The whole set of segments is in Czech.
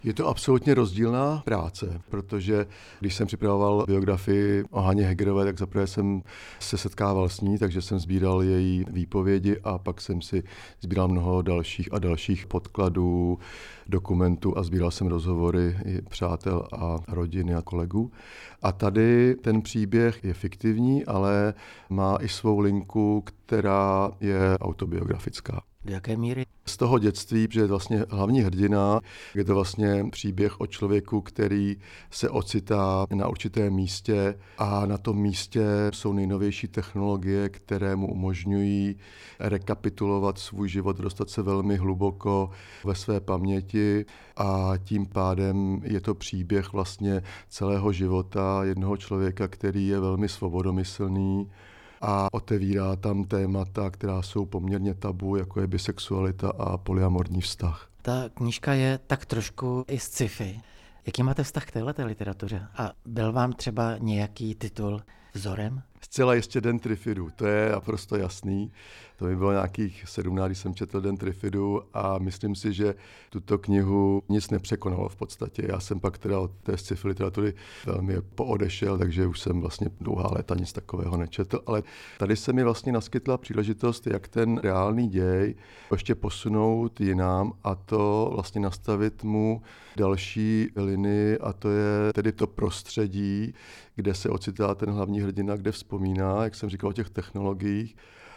Je to absolutně rozdílná práce, protože když jsem připravoval biografii o Haně Hegerové, tak zaprvé jsem se setkával s ní, takže jsem sbíral její výpovědi a pak jsem si sbíral mnoho dalších a dalších podkladů, dokumentů a sbíral jsem rozhovory i přátel a rodiny a kolegů. A tady ten příběh je fiktivní, ale má i svou linku, která je autobiografická. Do jaké míry? Z toho dětství, že je vlastně hlavní hrdina, je to vlastně příběh o člověku, který se ocitá na určitém místě a na tom místě jsou nejnovější technologie, které mu umožňují rekapitulovat svůj život, dostat se velmi hluboko ve své paměti a tím pádem je to příběh vlastně celého života jednoho člověka, který je velmi svobodomyslný, a otevírá tam témata, která jsou poměrně tabu, jako je bisexualita a polyamorní vztah. Ta knížka je tak trošku i sci-fi. Jaký máte vztah k téhleté literatuře? A byl vám třeba nějaký titul vzorem? Zcela jistě Den Trifidu, to je naprosto jasný. To mi bylo nějakých 17, když jsem četl Den Trifidu a myslím si, že tuto knihu nic nepřekonalo v podstatě. Já jsem pak teda od té sci-fi literatury velmi poodešel, takže už jsem vlastně dlouhá léta nic takového nečetl, ale tady se mi vlastně naskytla příležitost, jak ten reálný děj ještě posunout jinam a to vlastně nastavit mu další linii a to je tedy to prostředí, kde se ocitá ten hlavní hrdina, kde vzpomíná, jak jsem říkal, o těch technologiích.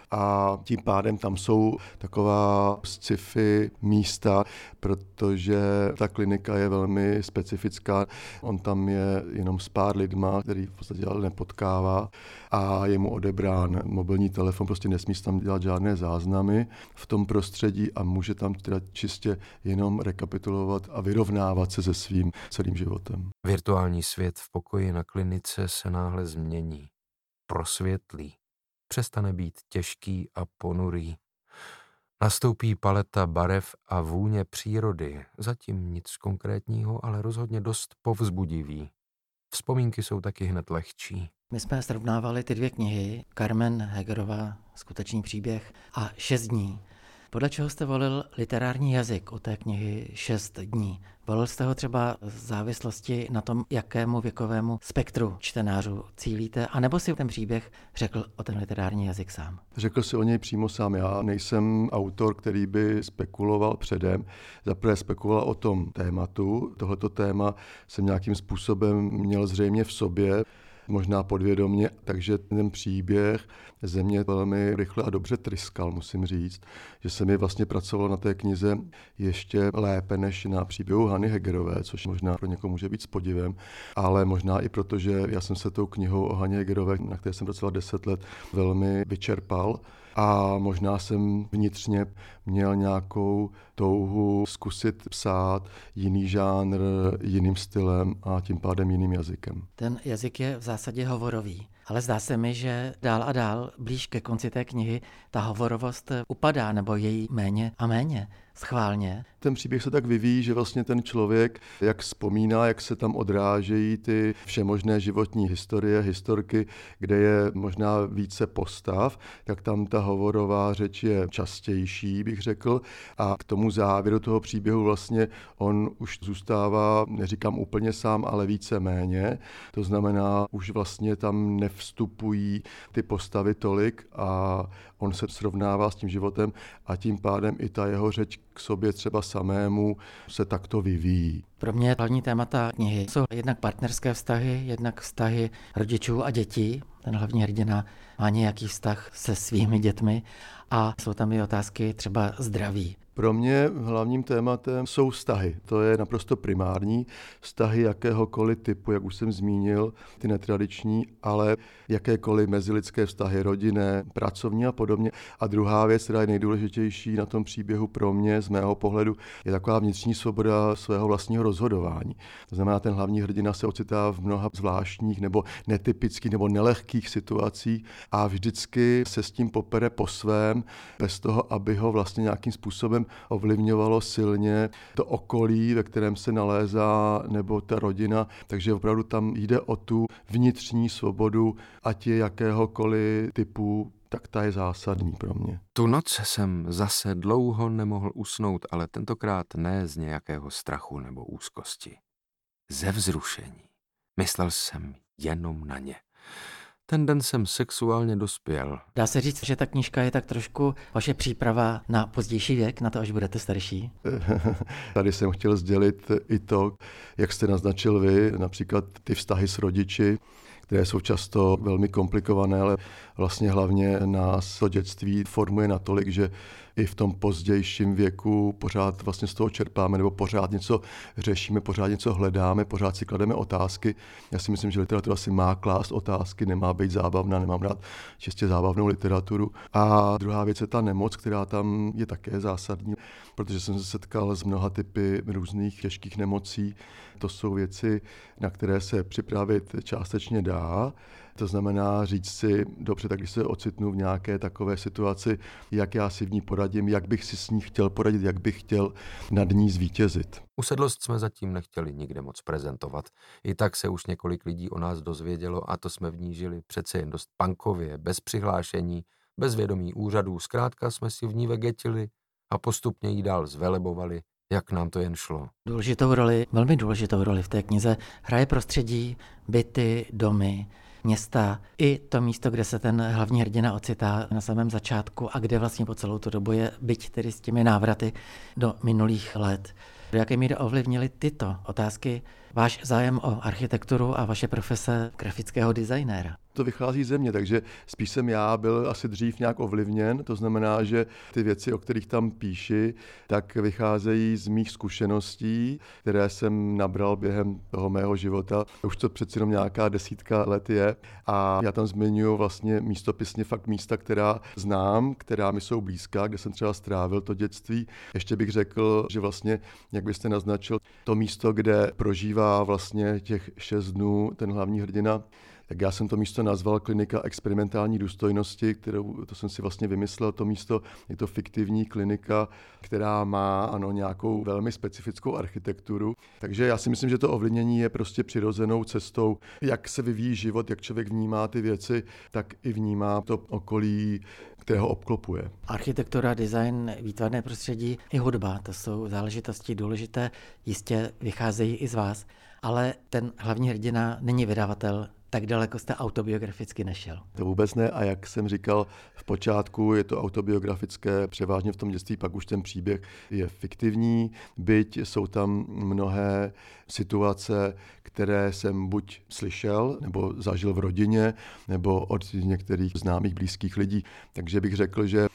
A tím pádem tam jsou taková sci-fi místa, protože ta klinika je velmi specifická. On tam je jenom s pár lidma, který v podstatě ale nepotkává a je mu odebrán mobilní telefon, prostě nesmí tam dělat žádné záznamy v tom prostředí a může tam teda čistě jenom rekapitulovat a vyrovnávat se se svým celým životem. Virtuální svět v pokoji na klinice se náhle změní, prosvětlí. Přestane být těžký a ponurý. Nastoupí paleta barev a vůně přírody, zatím nic konkrétního, ale rozhodně dost povzbudivý. Vzpomínky jsou taky hned lehčí. My jsme srovnávali ty dvě knihy, Carmen Hegerová, Skutečný příběh a 6 dní. Podle čeho jste volil literární jazyk u té knihy 6 dní? Volil jste ho třeba v závislosti na tom, jakému věkovému spektru čtenářů cílíte, anebo si ten příběh řekl o ten literární jazyk sám? Řekl si o něj přímo sám. Já nejsem autor, který by spekuloval předem. Zaprvé spekuloval o tom tématu. Tohleto téma jsem nějakým způsobem měl zřejmě v sobě, možná podvědomě, takže ten příběh ze mě velmi rychle a dobře tryskal, musím říct, že se mi vlastně pracovalo na té knize ještě lépe než na příběhu Hany Hegerové, což možná pro někoho může být s podivem, ale možná i proto, že já jsem se tou knihou o Haně Hegerové, na které jsem pracoval 10 let, velmi vyčerpal. A možná jsem vnitřně měl nějakou touhu zkusit psát jiný žánr, jiným stylem a tím pádem jiným jazykem. Ten jazyk je v zásadě hovorový, ale zdá se mi, že dál a dál, blíž ke konci té knihy, ta hovorovost upadá nebo je jí méně a méně. Schválně. Ten příběh se tak vyvíjí, že vlastně ten člověk, jak vzpomíná, jak se tam odrážejí ty všemožné životní historie, historky, kde je možná více postav, tak tam ta hovorová řeč je častější, bych řekl. A k tomu závěru toho příběhu vlastně on už zůstává, neříkám úplně sám, ale více méně. To znamená, už vlastně tam nevstupují ty postavy tolik a on se srovnává s tím životem a tím pádem i ta jeho řeč k sobě třeba samému se takto vyvíjí. Pro mě hlavní témata knihy jsou jednak partnerské vztahy, jednak vztahy rodičů a dětí. Ten hlavní hrdina má nějaký vztah se svými dětmi a jsou tam i otázky třeba zdraví. Pro mě hlavním tématem jsou vztahy. To je naprosto primární. Vztahy jakéhokoliv typu, jak už jsem zmínil, ty netradiční, ale jakékoliv mezilidské vztahy, rodinné, pracovní a podobně. A druhá věc, která je nejdůležitější na tom příběhu pro mě, z mého pohledu, je taková vnitřní svoboda svého vlastního rozhodování. To znamená, ten hlavní hrdina se ocitá v mnoha zvláštních nebo netypických nebo nelehkých situacích a vždycky se s tím popere po svém, bez toho, aby ho vlastně nějakým způsobem způsobem ovlivňovalo silně to okolí, ve kterém se nalézá, nebo ta rodina, takže opravdu tam jde o tu vnitřní svobodu, ať je jakéhokoliv typu, tak ta je zásadní pro mě. Tu noc jsem zase dlouho nemohl usnout, ale tentokrát ne z nějakého strachu nebo úzkosti. Ze vzrušení. Myslel jsem jenom na ně. Ten den jsem sexuálně dospěl. Dá se říct, že ta knížka je tak trošku vaše příprava na pozdější věk, na to, až budete starší? Tady jsem chtěl sdělit i to, jak jste naznačil vy, například ty vztahy s rodiči, které jsou často velmi komplikované, ale vlastně hlavně nás to dětství formuje natolik, že i v tom pozdějším věku pořád vlastně z toho čerpáme, nebo pořád něco řešíme, pořád něco hledáme, pořád si klademe otázky. Já si myslím, že literatura si má klást otázky, nemá být zábavná, nemám rád čistě zábavnou literaturu. A druhá věc je ta nemoc, která tam je také zásadní, protože jsem se setkal s mnoha typy různých těžkých nemocí. To jsou věci, na které se připravit částečně dá. To znamená říct si, dobře, tak když se ocitnu v nějaké takové situaci, jak já si v ní poradím, jak bych si s ní chtěl poradit, jak bych chtěl nad ní zvítězit. Usedlost jsme zatím nechtěli nikde moc prezentovat. I tak se už několik lidí o nás dozvědělo a to jsme v ní žili přece jen dost punkově, bez přihlášení, bez vědomí úřadů. Zkrátka jsme si v ní vegetili a postupně jí dál zvelebovali, jak nám to jen šlo. Důležitou roli, velmi důležitou roli v té knize hraje prostředí, byty, domy, města i to místo, kde se ten hlavní hrdina ocitá na samém začátku a kde vlastně po celou tu dobu je, byť tedy s těmi návraty do minulých let. Do jaké míry ovlivnily tyto otázky váš zájem o architekturu a vaše profese grafického designéra? To vychází ze mě, takže spíš jsem já byl asi dřív nějak ovlivněn, to znamená, že ty věci, o kterých tam píši, tak vycházejí z mých zkušeností, které jsem nabral během toho mého života. Už to přeci jenom nějaká 10 let je a já tam zmiňuji vlastně místopisně fakt místa, která znám, která mi jsou blízká, kde jsem třeba strávil to dětství. Ještě bych řekl, že vlastně, jak byste naznačil, to místo, kde prožívá vlastně těch 6 dnů ten hlavní hrdina, tak já jsem to místo nazval Klinika experimentální důstojnosti, to jsem si vlastně vymyslel, to místo je to fiktivní klinika, která má nějakou velmi specifickou architekturu. Takže já si myslím, že to ovlivnění je prostě přirozenou cestou, jak se vyvíjí život, jak člověk vnímá ty věci, tak i vnímá to okolí, které ho obklopuje. Architektura, design, výtvarné prostředí i hudba, to jsou záležitosti důležité, jistě vycházejí i z vás, ale ten hlavní hrdina není vydavatel, tak daleko jste autobiograficky nešel. To vůbec ne a jak jsem říkal v počátku, je to autobiografické, převážně v tom dětství, pak už ten příběh je fiktivní, byť jsou tam mnohé situace, které jsem buď slyšel, nebo zažil v rodině, nebo od některých známých blízkých lidí. Takže bych řekl, že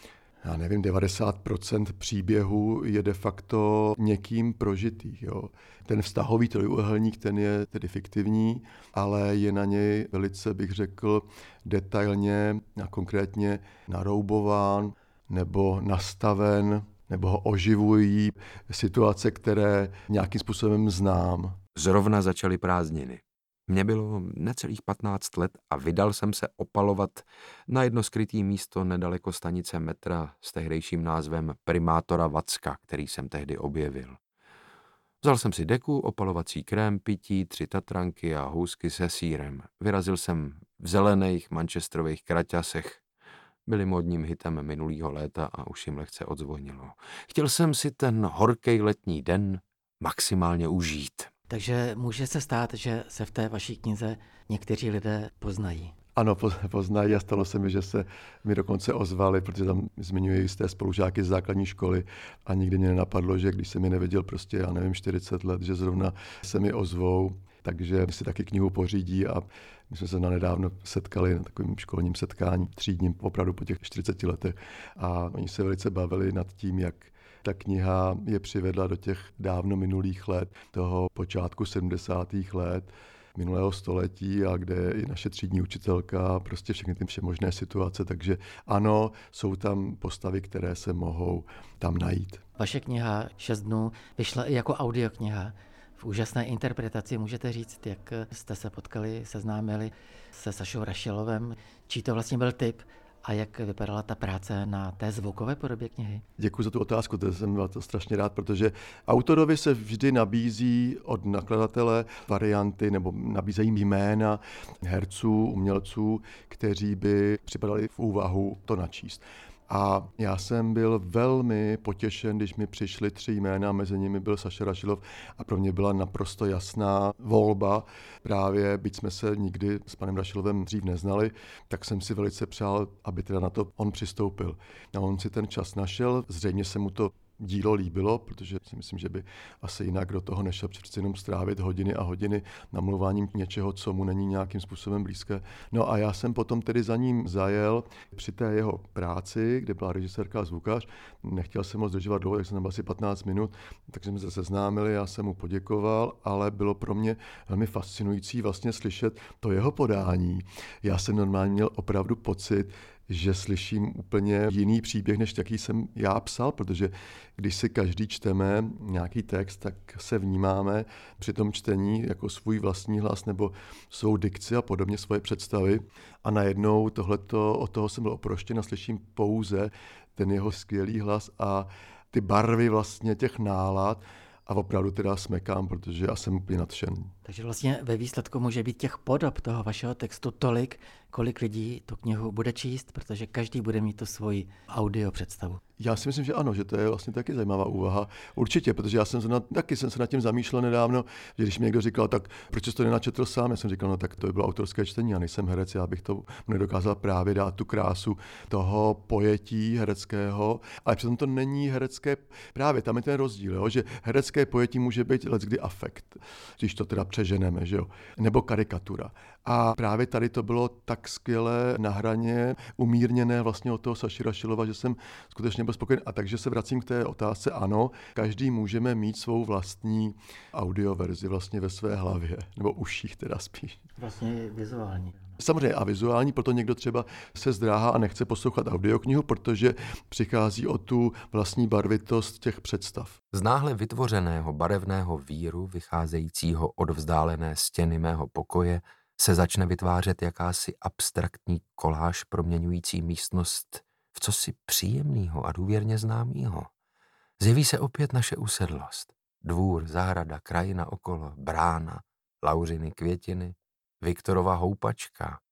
90% příběhu je de facto někým prožitý. Jo. Ten vztahový trojúhelník, ten je tedy fiktivní, ale je na něj velice, bych řekl, detailně a konkrétně naroubován nebo nastaven, nebo ho oživují situace, které nějakým způsobem znám. Zrovna začaly prázdniny. Mně bylo necelých 15 let a vydal jsem se opalovat na jedno skrytý místo nedaleko stanice metra s tehdejším názvem Primátora Vacka, který jsem tehdy objevil. Vzal jsem si deku, opalovací krém, pití, 3 tatranky a housky se sýrem. Vyrazil jsem v zelených manchesterových kraťasech. Byli módním hitem minulýho léta a už jim lehce odzvonilo. Chtěl jsem si ten horkej letní den maximálně užít. Takže může se stát, že se v té vaší knize někteří lidé poznají. Ano, poznají a stalo se mi, že se mi dokonce ozvali, protože tam zmiňuji jisté spolužáky z základní školy a nikdy mě nenapadlo, že když jsem je neviděl 40 let, že zrovna se mi ozvou, takže si taky knihu pořídí a my jsme se nedávno setkali na takovém školním setkání třídním, opravdu po těch 40 letech a oni se velice bavili nad tím, jak ta kniha je přivedla do těch dávno minulých let, toho počátku 70. let minulého století a kde je i naše třídní učitelka, prostě všechny ty všemožné situace, takže ano, jsou tam postavy, které se mohou tam najít. Vaše kniha 6 dnů vyšla i jako audiokniha. V úžasné interpretaci můžete říct, jak jste se potkali, seznámili se Sašou Rašelovem, čí to vlastně byl tip A jak vypadala ta práce na té zvukové podobě knihy? Děkuji za tu otázku, to jsem byl to strašně rád, protože autorovi se vždy nabízí od nakladatele varianty nebo nabízejí jména herců, umělců, kteří by připadali v úvahu to načíst. A já jsem byl velmi potěšen, když mi přišly 3 jména, mezi nimi byl Saša Rašilov a pro mě byla naprosto jasná volba. Právě, byť jsme se nikdy s panem Rašilovem dřív neznali, tak jsem si velice přál, aby teda na to on přistoupil. A on si ten čas našel, zřejmě se mu to dílo líbilo, protože si myslím, že by asi jinak do toho nešel přeci jenom strávit hodiny a hodiny namluváním něčeho, co mu není nějakým způsobem blízké. No a já jsem potom tedy za ním zajel při té jeho práci, kde byla režisérka a zvukař. Nechtěl jsem ho zdržovat dlouho, tak jsem tam byl asi 15 minut, takže jsme se seznámili, já jsem mu poděkoval, ale bylo pro mě velmi fascinující vlastně slyšet to jeho podání. Já jsem normálně měl opravdu pocit, že slyším úplně jiný příběh, než jaký jsem já psal, protože když si každý čteme nějaký text, tak se vnímáme při tom čtení jako svůj vlastní hlas nebo svou dikci a podobně svoje představy. A najednou tohleto, od toho jsem byl oproštěn a slyším pouze ten jeho skvělý hlas a ty barvy vlastně těch nálad. A opravdu teda smekám, protože já jsem úplně nadšen. Takže vlastně ve výsledku může být těch podob toho vašeho textu tolik, kolik lidí tu knihu bude číst, protože každý bude mít tu svoji audio představu. Já si myslím, že ano, že to je vlastně taky zajímavá úvaha. Určitě, protože já jsem se nad tím zamýšlel nedávno, že když mi někdo říkal, tak proč jsi to nenačetl sám, já jsem říkal, no tak to by bylo autorské čtení, já nejsem herec, já bych to nedokázal právě dát tu krásu toho pojetí hereckého, ale přitom to není herecké, právě tam je ten rozdíl, jo, že herecké pojetí může být leckdy afekt, když to teda přeženeme, že jo, nebo karikatura. A právě tady to bylo tak skvěle na hraně, umírněné vlastně od toho Saši Rašilova, že jsem skutečně byl spokojen. A takže se vracím k té otázce, ano, každý můžeme mít svou vlastní audioverzi vlastně ve své hlavě, nebo uších teda spíš. Vlastně vizuální. Samozřejmě a vizuální, proto někdo třeba se zdráhá a nechce poslouchat audioknihu, protože přichází o tu vlastní barvitost těch představ. Z náhle vytvořeného barevného víru, vycházejícího od vzdálené stěny mého pokoje, se začne vytvářet jakási abstraktní koláž proměňující místnost v cosi příjemného a důvěrně známého. Zjeví se opět naše usedlost. Dvůr, zahrada, krajina okolo, brána, lauřiny, květiny, Viktorova houpačka,